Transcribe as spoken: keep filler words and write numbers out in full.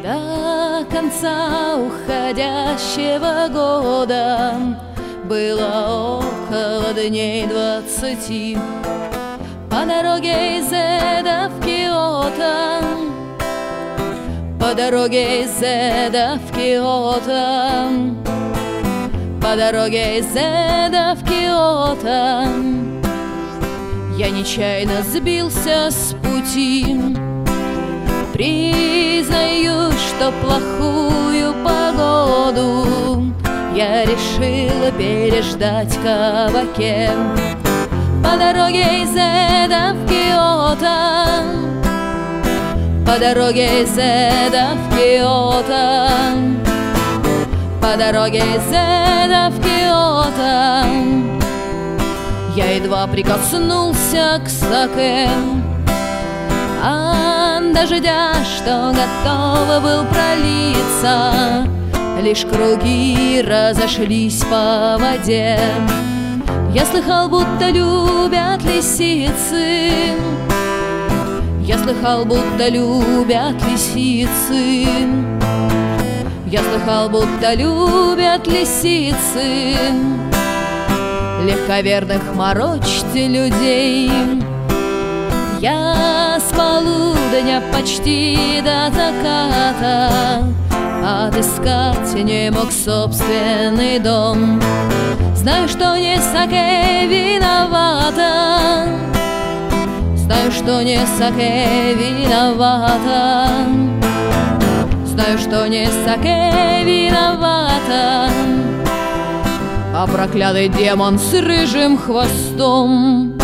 До конца уходящего года было около дней двадцати. По дороге из Эда в Киото, по дороге из Эда в Киото, по дороге из Эда в Киото я нечаянно сбился с пути. Признаю, что плохую погоду я решила переждать в кабаке. По дороге из Эда в Киото, по дороге из Эда в Киото, по дороге из Эда в Киото я едва прикоснулся к саке. От дождя, что готово был пролиться, лишь круги разошлись по воде. Я слыхал, будто любят лисицы, я слыхал, будто любят лисицы, я слыхал, будто любят лисицы легковерных морочить людей. Я с полудня почти до заката отыскать не мог собственный дом. Знаю, что не саке виновата, знаю, что не саке виновата, знаю, что не саке виновата, а проклятый демон с рыжим хвостом.